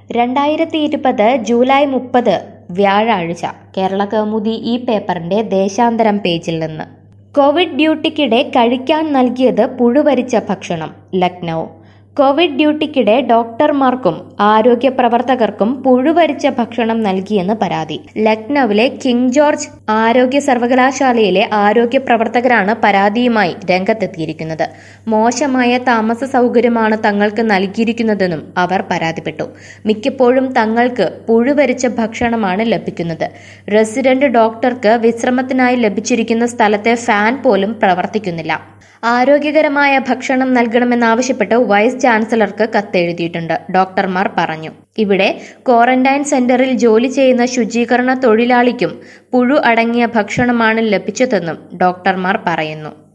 2020 July 30 വ്യാഴാഴ്ച കേരള കൗമുദി ഈ പേപ്പറിന്റെ ദേശാന്തരം പേജിൽ നിന്ന് കോവിഡ് ഡ്യൂട്ടിക്കിടെ കഴിക്കാൻ നൽകിയത് പുഴുവരിച്ച ഭക്ഷണം ലക്നൗ കോവിഡ് ഡ്യൂട്ടിക്കിടെ ഡോക്ടർമാർക്കും ആരോഗ്യ പ്രവർത്തകർക്കും പുഴുവരിച്ച ഭക്ഷണം നൽകിയെന്ന് പരാതി ലക്നൌവിലെ കിങ് ജോർജ് ആരോഗ്യ സർവകലാശാലയിലെ ആരോഗ്യ പ്രവർത്തകരാണ് പരാതിയുമായി രംഗത്തെത്തിയിരിക്കുന്നത് മോശമായ താമസ സൗകര്യമാണ് തങ്ങൾക്ക് നൽകിയിരിക്കുന്നതെന്നും അവർ പരാതിപ്പെട്ടു മിക്കപ്പോഴും തങ്ങൾക്ക് പുഴുവരിച്ച ഭക്ഷണമാണ് ലഭിക്കുന്നത് റെസിഡന്റ് ഡോക്ടർക്ക് വിശ്രമത്തിനായി ലഭിച്ചിരിക്കുന്ന സ്ഥലത്തെ ഫാൻ പോലും പ്രവർത്തിക്കുന്നില്ല ആരോഗ്യകരമായ ഭക്ഷണം നൽകണമെന്നാവശ്യപ്പെട്ട് വൈസ് ചാൻസലർക്ക് കത്തെഴുതിയിട്ടുണ്ട് ഡോക്ടർമാർ പറഞ്ഞു ഇവിടെ ക്വാറന്റൈൻ സെന്ററിൽ ജോലി ചെയ്യുന്ന ശുചീകരണ തൊഴിലാളിക്കും പുഴു അടങ്ങിയ ഭക്ഷണമാണ് ലഭിച്ചതെന്നും ഡോക്ടർമാർ പറയുന്നു